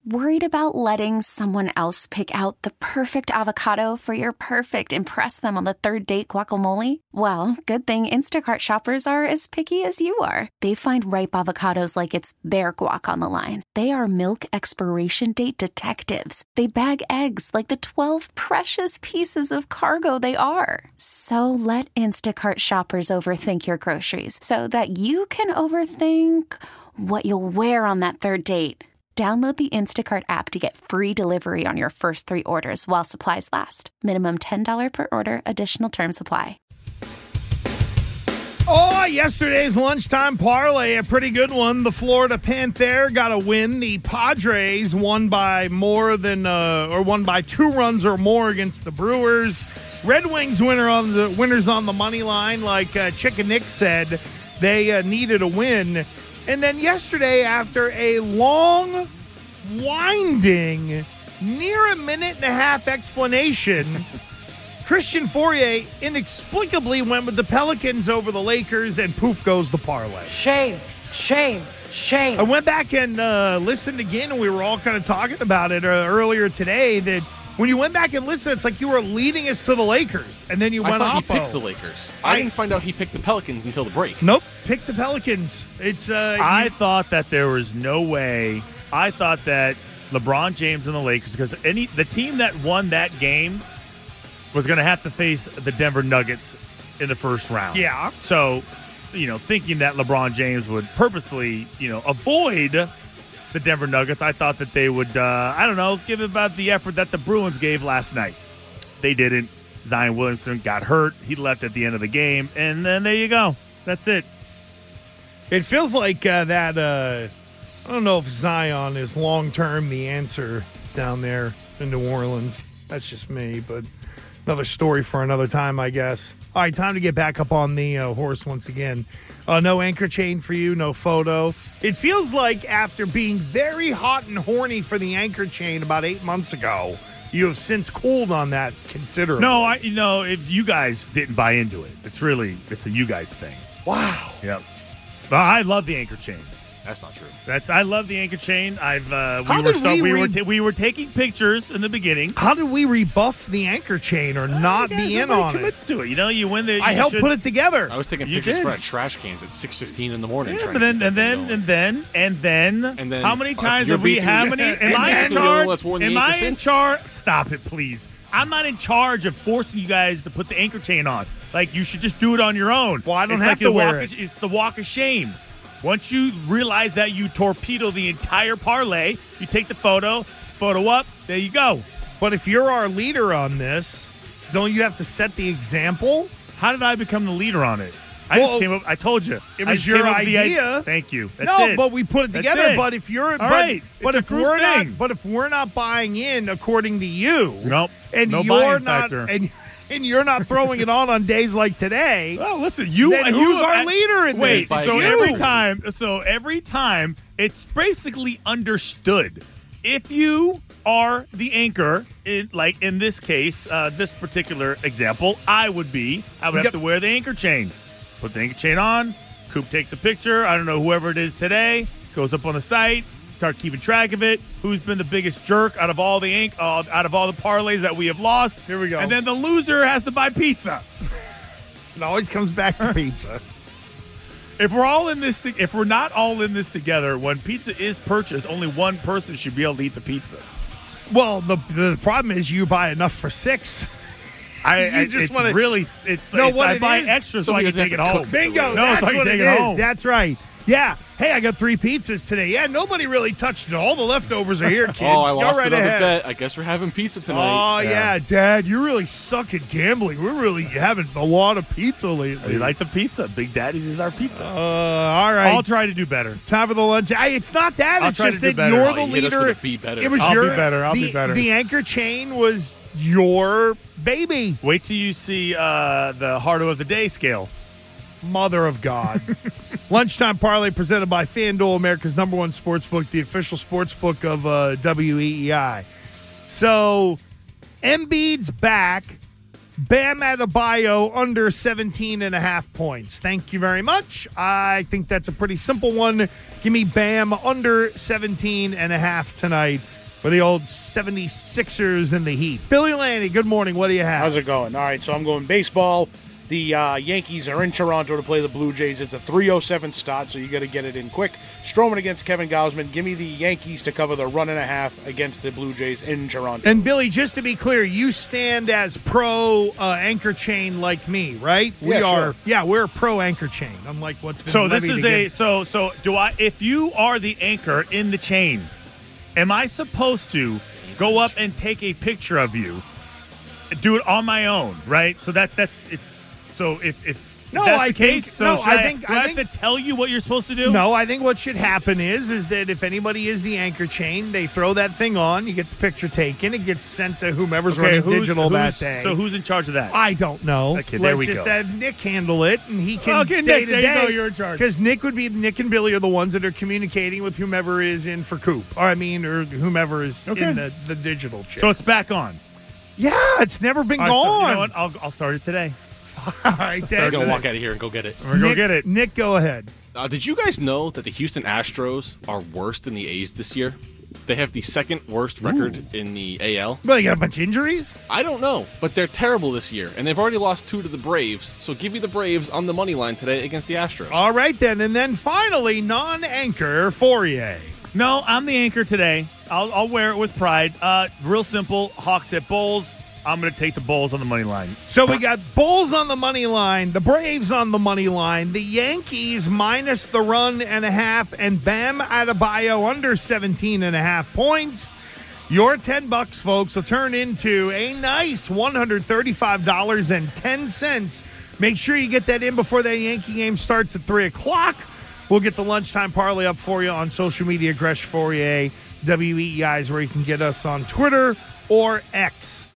Worried about letting someone else pick out the perfect avocado for your perfect impress them on the third date guacamole? Well, good thing Instacart shoppers are as picky as you are. They find ripe avocados like it's their guac on the line. They are milk expiration date detectives. They bag eggs like the 12 precious pieces of cargo they are. So let Instacart shoppers overthink your groceries so that you can overthink what you'll wear on that third date. Download the Instacart app to get free delivery on your first 3 orders while supplies last. Minimum $10 per order. Additional terms apply. Oh, yesterday's lunchtime parlay, a pretty good one. The Florida Panther got a win. The Padres won by won by 2 runs or more against the Brewers. Red Wings winners on the money line, like Chicken Nick said. They needed a win. And then yesterday, after a long, winding, near a minute and a half explanation, Christian Fourier inexplicably went with the Pelicans over the Lakers, and poof goes the parlay. Shame. I went back and listened again, and we were all kind of talking about it earlier today, that when you went back and listened, it's like you were leading us to the Lakers, and then you went I off. thought he picked the Lakers. I didn't find out he picked the Pelicans until the break. Nope, picked the Pelicans. It's I thought that there was no way. I thought that LeBron James and the Lakers, because the team that won that game was going to have to face the Denver Nuggets in the first round. Yeah. So, thinking that LeBron James would purposely, avoid the Denver Nuggets, I thought that they would, give about the effort that the Bruins gave last night. They didn't. Zion Williamson got hurt. He left at the end of the game, and then there you go. That's it. It feels like that. I don't know if Zion is long-term the answer down there in New Orleans. That's just me, but another story for another time, I guess. All right, time to get back up on the horse once again. No anchor chain for you, no photo. It feels like after being very hot and horny for the anchor chain about 8 months ago, you have since cooled on that considerably. No, if you guys didn't buy into it, it's a you guys thing. Wow. Yep. Well, I love the anchor chain. That's not true. I love the anchor chain. We were taking pictures in the beginning. How did we rebuff the anchor chain or not be in on it? Commits to it. You win the. I helped put it together. I was taking pictures for trash cans at 6:15 in the morning. Yeah, but then, how many times have we? How many? Am I in charge? Am I in charge? Stop it, please. I'm not in charge of forcing you guys to put the anchor chain on. Like, you should just do it on your own. Well, I don't have to wear it. It's the walk of shame. Once you realize that you torpedo the entire parlay, you take the photo up, there you go. But if you're our leader on this, don't you have to set the example? How did I become the leader on it? I just came up. I told you it was your idea. Thank you. That's it. But we put it together. But if you're if we're not buying in according to you, nope, and no you're buying not, factor. and you're not throwing it on days like today. Well, listen, then who's our leader in this? So every time, it's basically understood. If you are the anchor, in this case, this particular example, I would have to wear the anchor chain. Put the anchor chain on. Coop takes a picture. I don't know, whoever it is today, goes up on the site. Start keeping track of it. Who's been the biggest jerk out of all the parlays that we have lost? Here we go. And then the loser has to buy pizza. It always comes back to pizza. If we're not all in this together, when pizza is purchased, only one person should be able to eat the pizza. Well, the problem is you buy enough for 6. I buy extra so I can take it home. Bingo. That's what it is. That's right. Yeah. Hey, I got 3 pizzas today. Yeah, nobody really touched it. All the leftovers are here, kids. I lost right another ahead. bet. I guess we're having pizza tonight. Oh, yeah, Dad, you really suck at gambling. We're really having a lot of pizza lately. You like the pizza. Big Daddy's is our pizza. All right. I'll try to do better. Time for the lunch. It's not that. It's just that you're the leader. It was I'll be better. The anchor chain was your baby. Wait till you see the Hardo of the Day scale. Mother of God. Lunchtime Parlay presented by FanDuel, America's #1 sportsbook, the official sportsbook of WEEI. So, Embiid's back, Bam Adebayo under 17.5 points. Thank you very much. I think that's a pretty simple one. Give me Bam under 17.5 tonight for the old 76ers and the Heat. Billy Lanny, good morning. What do you have? How's it going? All right, so I'm going baseball. The Yankees are in Toronto to play the Blue Jays. It's a 3:07 start, so you got to get it in quick. Stroman against Kevin Gausman. Give me the Yankees to cover the 1.5 against the Blue Jays in Toronto. And Billy, just to be clear, you stand as pro anchor chain like me, right? We are. Sure. Yeah, we're pro anchor chain. Unlike what's been So this levied is against. so do I? If you are the anchor in the chain, am I supposed to go up and take a picture of you, do it on my own, right? So that's it's. So if No, that's I the case, think- so no, should I I think- do I I think- have to tell you what you're supposed to do? No, I think what should happen is that if anybody is the anchor chain, they throw that thing on, you get the picture taken, it gets sent to whomever's running digital that day. So who's in charge of that? I don't know. Okay, there we Let's just go. have Nick handle it, and he can Okay, day Nick, to there you day. go, you're in charge. Because Nick and Billy are the ones that are communicating with whomever is in for Coop, or whomever is Okay. in the digital chair. So it's back on. Yeah, it's never been All right, so gone. you know what? I'll start it today. All right, I'm Dad. going to walk out of here and go get it. We're gonna go get it. Nick, go ahead. Did you guys know that the Houston Astros are worse than the A's this year? They have the second worst record in the AL. Well, you got a bunch of injuries? I don't know, but they're terrible this year, and they've already lost 2 to the Braves, so give me the Braves on the money line today against the Astros. All right, then. And then finally, non-anchor Fourier. No, I'm the anchor today. I'll wear it with pride. Real simple. Hawks at Bulls. I'm going to take the Bulls on the money line. So we got Bulls on the money line, the Braves on the money line, the Yankees minus the 1.5, and Bam Adebayo under 17.5 points. Your $10, folks, will turn into a nice $135.10. Make sure you get that in before that Yankee game starts at 3 o'clock. We'll get the lunchtime parlay up for you on social media. Gresh Fourier, WEI is where you can get us on Twitter or X.